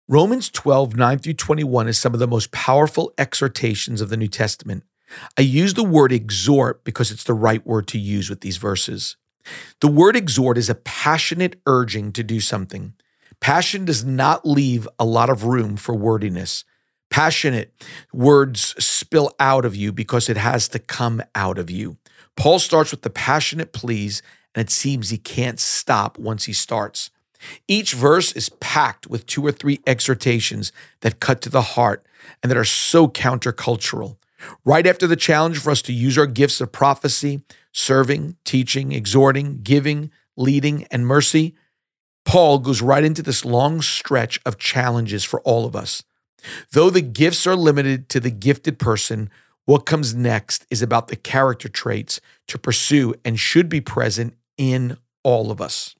Romans 12, 9 through 21 is some of the most powerful exhortations of the New Testament. I use the word exhort because it's the right word to use with these verses. The word exhort is a passionate urging to do something. Passion does not leave a lot of room for wordiness. Passionate words spill out of you because it has to come out of you. Paul starts with the passionate pleas, and it seems he can't stop once he starts. Each verse is packed with 2 or 3 exhortations that cut to the heart and that are so countercultural. Right after the challenge for us to use our gifts of prophecy, serving, teaching, exhorting, giving, leading, and mercy, Paul goes right into this long stretch of challenges for all of us. Though the gifts are limited to the gifted person, what comes next is about the character traits to pursue and should be present in all of us.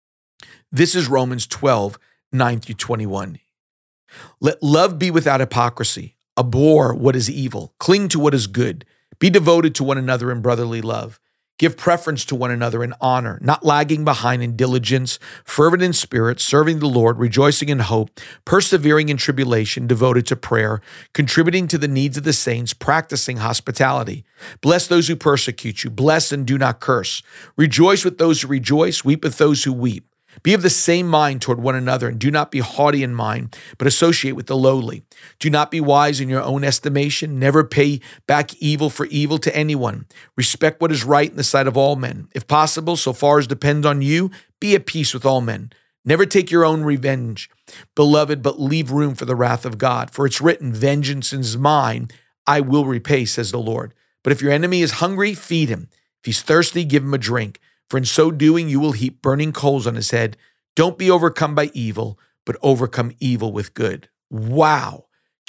This is Romans 12, 9 through 21. Let love be without hypocrisy. Abhor what is evil. Cling to what is good. Be devoted to one another in brotherly love. Give preference to one another in honor, not lagging behind in diligence, fervent in spirit, serving the Lord, rejoicing in hope, persevering in tribulation, devoted to prayer, contributing to the needs of the saints, practicing hospitality. Bless those who persecute you. Bless and do not curse. Rejoice with those who rejoice. Weep with those who weep. Be of the same mind toward one another, and do not be haughty in mind, but associate with the lowly. Do not be wise in your own estimation. Never pay back evil for evil to anyone. Respect what is right in the sight of all men. If possible, so far as depends on you, be at peace with all men. Never take your own revenge, beloved, but leave room for the wrath of God. For it's written, vengeance is mine, I will repay, says the Lord. But if your enemy is hungry, feed him. If he's thirsty, give him a drink. For in so doing, you will heap burning coals on his head. Don't be overcome by evil, but overcome evil with good. Wow.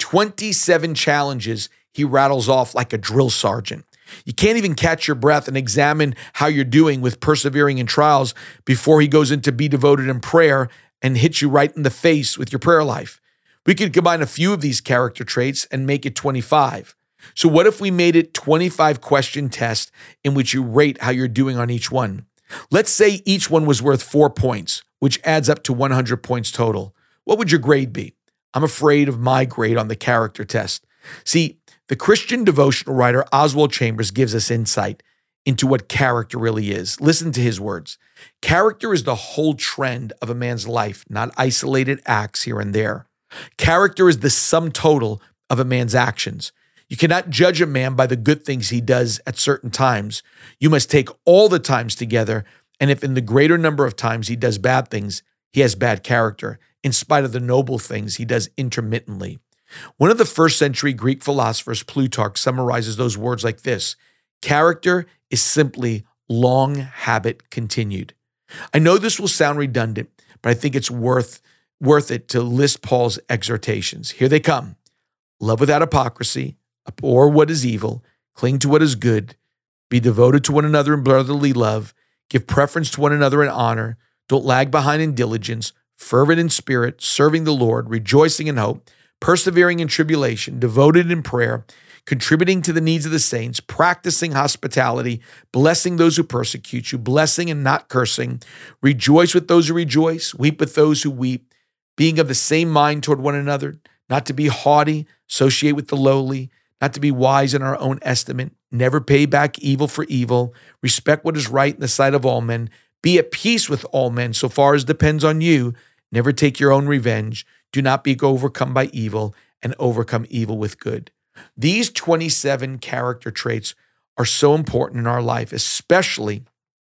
27 challenges he rattles off like a drill sergeant. You can't even catch your breath and examine how you're doing with persevering in trials before he goes into be devoted in prayer and hits you right in the face with your prayer life. We could combine a few of these character traits and make it 25. So what if we made it 25 question test in which you rate how you're doing on each one? Let's say each one was worth 4 points, which adds up to 100 points total. What would your grade be? I'm afraid of my grade on the character test. See, the Christian devotional writer Oswald Chambers gives us insight into what character really is. Listen to his words. Character is the whole trend of a man's life, not isolated acts here and there. Character is the sum total of a man's actions. You cannot judge a man by the good things he does at certain times. You must take all the times together, and if in the greater number of times he does bad things, he has bad character, in spite of the noble things he does intermittently. One of the first century Greek philosophers, Plutarch, summarizes those words like this: character is simply long habit continued. I know this will sound redundant, but I think it's worth it to list Paul's exhortations. Here they come. Love without hypocrisy. Abhor what is evil, cling to what is good, be devoted to one another in brotherly love, give preference to one another in honor, don't lag behind in diligence, fervent in spirit, serving the Lord, rejoicing in hope, persevering in tribulation, devoted in prayer, contributing to the needs of the saints, practicing hospitality, blessing those who persecute you, blessing and not cursing, rejoice with those who rejoice, weep with those who weep, being of the same mind toward one another, not to be haughty, associate with the lowly, not to be wise in our own estimate, never pay back evil for evil, respect what is right in the sight of all men, be at peace with all men so far as depends on you, never take your own revenge, do not be overcome by evil, and overcome evil with good. These 27 character traits are so important in our life, especially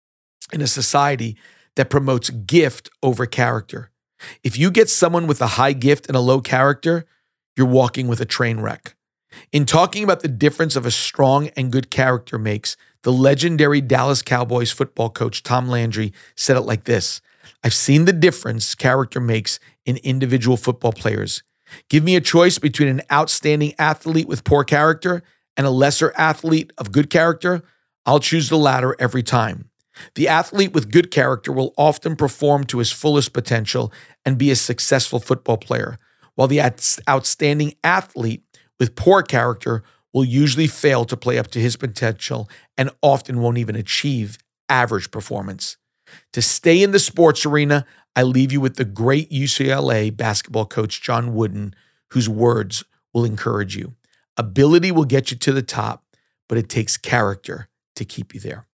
in a society that promotes gift over character. If you get someone with a high gift and a low character, you're walking with a train wreck. In talking about the difference of a strong and good character makes, the legendary Dallas Cowboys football coach Tom Landry said it like this: I've seen the difference character makes in individual football players. Give me a choice between an outstanding athlete with poor character and a lesser athlete of good character. I'll choose the latter every time. The athlete with good character will often perform to his fullest potential and be a successful football player, while the outstanding athlete with poor character will usually fail to play up to his potential and often won't even achieve average performance. To stay in the sports arena, I leave you with the great UCLA basketball coach John Wooden, whose words will encourage you. Ability will get you to the top, but it takes character to keep you there.